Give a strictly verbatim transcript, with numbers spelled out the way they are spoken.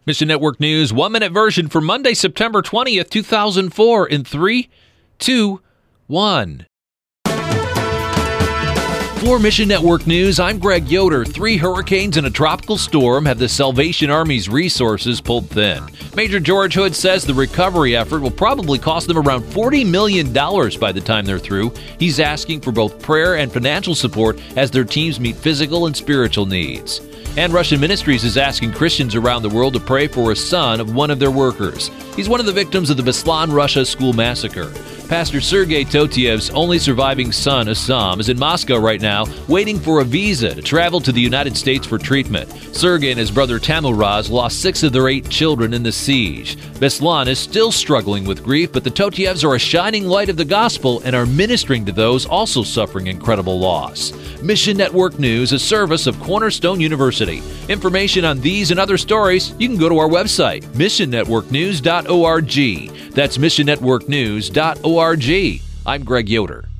Mission Network News, one-minute version for Monday, September twentieth, two thousand four, in three, two, one. For Mission Network News, I'm Greg Yoder. Three hurricanes and a tropical storm have the Salvation Army's resources pulled thin. Major George Hood says the recovery effort will probably cost them around forty million dollars by the time they're through. He's asking for both prayer and financial support as their teams meet physical and spiritual needs. And Russian Ministries is asking Christians around the world to pray for a son of one of their workers. He's one of the victims of the Beslan, Russia school massacre. Pastor Sergei Totiev's only surviving son, Assam, is in Moscow right now, waiting for a visa to travel to the United States for treatment. Sergei and his brother Tamuraz lost six of their eight children in the siege. Beslan is still struggling with grief, but the Totievs are a shining light of the gospel and are ministering to those also suffering incredible loss. Mission Network News, a service of Cornerstone University. Information on these and other stories, you can go to our website, mission network news dot org. That's mission network news dot org. I'm Greg Yoder.